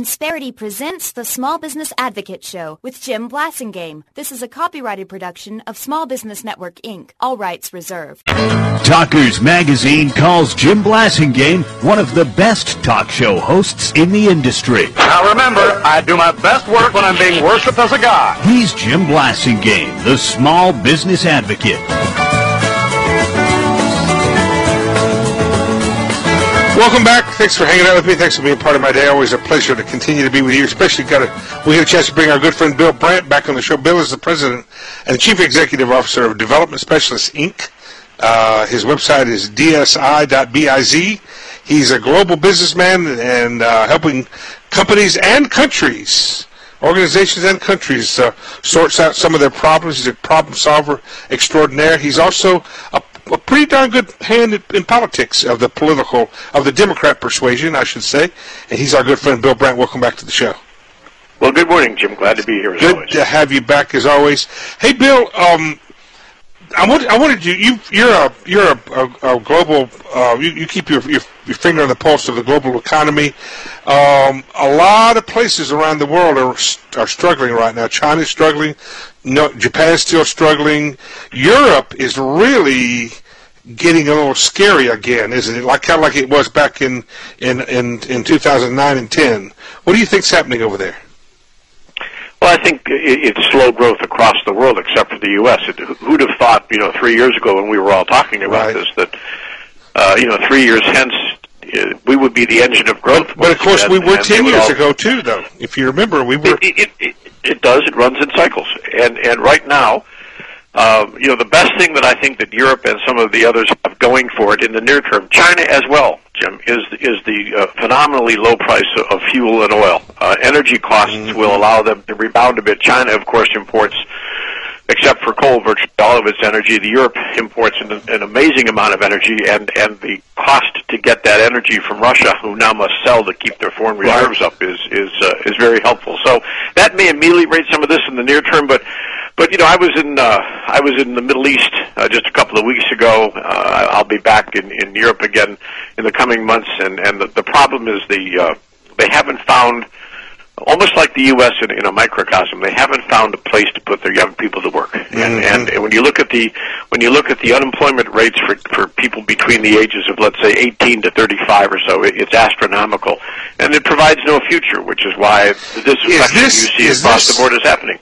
Insperity presents the Small Business Advocate Show with Jim Blasingame. This is a copyrighted production of Small Business Network, Inc., all rights reserved. Talkers Magazine calls Jim Blasingame one of the best talk show hosts in the industry. Now remember, I do my best work when I'm being worshipped as a god. He's Jim Blasingame, the Small Business Advocate. Welcome back. Thanks for hanging out with me. Thanks for being part of my day. Always a pleasure to continue to be with you. Especially we get a chance to bring our good friend Bill Brandt back on the show. Bill is the president and chief executive officer of Development Specialists, Inc. His website is dsi.biz. He's a global businessman and helping companies and countries, organizations and countries, sorts out some of their problems. He's a problem solver extraordinaire. He's also a pretty darn good hand in politics of the Democrat persuasion, I should say. And he's our good friend Bill Brandt. Welcome back to the show. Well, good morning, Jim. Glad to be here as always. Good to have you back as always. Hey, Bill, I wanted you're a global. You keep your finger on the pulse of the global economy. A lot of places around the world are struggling right now. China's struggling. Japan's still struggling. Europe is really getting a little scary again, isn't it? Kind of like it was back in 2009 and 10. What do you think's happening over there? Well, I think it's slow growth across the world, except for the U.S. Who'd have thought, 3 years ago when we were all talking about this, that 3 years hence we would be the engine of growth. But of course, we were 10 years ago too, though. If you remember, we were. It does. It runs in cycles, and right now, the best thing that I think that Europe and some of the others have going for it in the near term, China as well, Jim, is the phenomenally low price of fuel and oil. Energy costs will allow them to rebound a bit. China, of course, imports, except for coal, virtually all of its energy. Europe imports an amazing amount of energy, and the cost to get that energy from Russia, who now must sell to keep their foreign reserves up, is very helpful. So that may ameliorate some of this in the near term, but I was in the Middle East just a couple of weeks ago. I'll be back in Europe again in the coming months, and the problem is they haven't found, almost like the U.S. in a microcosm, they haven't found a place to put their young people to work. And when you look at the unemployment rates for people between the ages of, let's say, 18 to 35 or so, it's astronomical, and it provides no future, which is why the disaffection you see across the board is happening.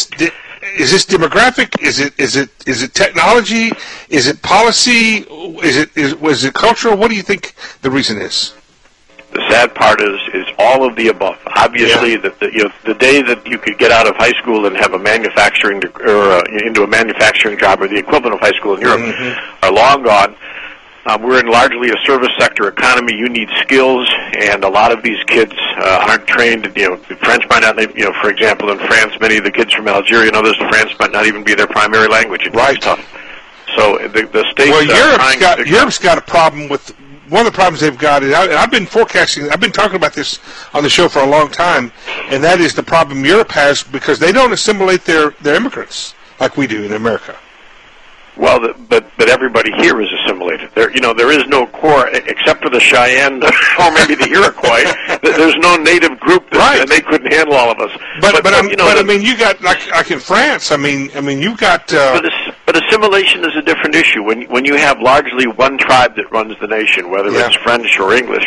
Is this demographic? Is it technology? Is it policy? Was it cultural? What do you think the reason is? The sad part is all of the above. Obviously, the day that you could get out of high school and have a manufacturing into a manufacturing job or the equivalent of high school in Europe are long gone. We're in largely a service sector economy. You need skills, and a lot of these kids aren't trained. French might not. For example, in France, many of the kids from Algeria and others, French might not even be their primary language. It's tough. So the states. Well, Europe's got a problem with. One of the problems they've got, and I've been forecasting, I've been talking about this on the show for a long time, and that is the problem Europe has because they don't assimilate their immigrants like we do in America. Well, but everybody here is assimilated. There is no core except for the Cheyenne or maybe the Iroquois. There's no native group and they couldn't handle all of us. But I mean, you got like in France. I mean, you've got. But assimilation is a different issue. When you have largely one tribe that runs the nation, whether it's French or English,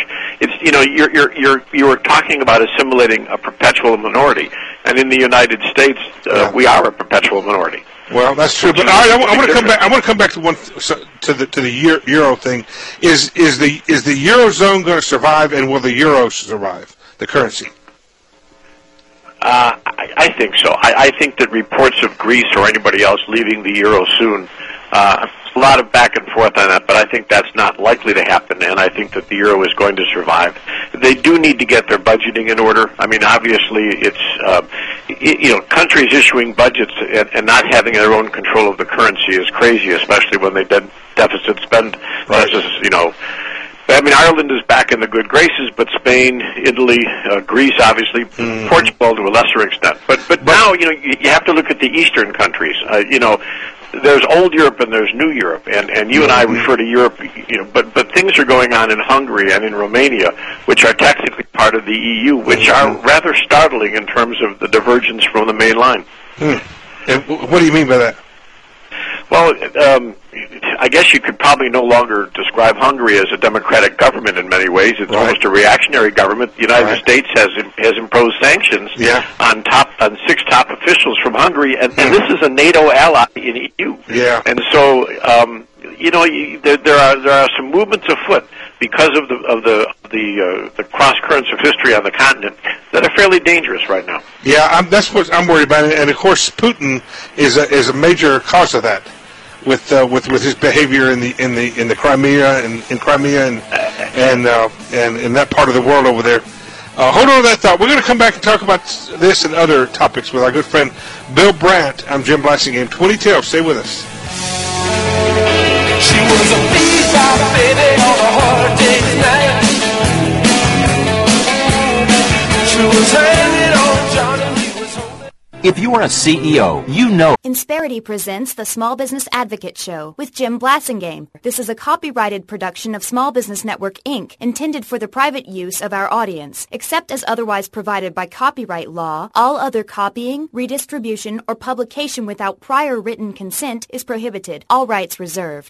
it's you're talking about assimilating a perpetual minority, and in the United States, we are a perpetual minority. Well, that's true. But I want to come back. I want to come back to the Euro thing. Is the Eurozone going to survive, and will the Euro survive, the currency? I think so. I think that reports of Greece or anybody else leaving the Euro soon, a lot of back and forth on that, but I think that's not likely to happen, and I think that the Euro is going to survive. They do need to get their budgeting in order. I mean, obviously, it's, countries issuing budgets and not having their own control of the currency is crazy, especially when they deficit spend. I mean, Ireland is back in the good graces, but Spain, Italy, Greece, obviously, Portugal to a lesser extent. But now, you have to look at the eastern countries. there's old Europe and there's new Europe, and you and I refer to Europe, but things are going on in Hungary and in Romania, which are technically part of the EU, which are rather startling in terms of the divergence from the main line. And what do you mean by that? Well, I guess you could probably no longer describe Hungary as a democratic government in many ways. It's almost a reactionary government. The United States has imposed sanctions on 6 top officials from Hungary, and this is a NATO ally in the EU. Yeah. And so, there are some movements afoot because of the cross currents of history on the continent that are fairly dangerous right now. Yeah, that's what I'm worried about, and of course, Putin is a major cause of that. With his behavior in the Crimea and in Crimea and in that part of the world over there. Hold on to that thought. We're going to come back and talk about this and other topics with our good friend Bill Brandt. I'm Jim Blasingame. 2012. Stay with us. She was a B-side baby on a hard day's night. She was hanging on John and he was holding. If you are a CEO, you know. Insperity presents the Small Business Advocate Show with Jim Blasingame. This is a copyrighted production of Small Business Network, Inc., intended for the private use of our audience. Except as otherwise provided by copyright law, all other copying, redistribution, or publication without prior written consent is prohibited. All rights reserved.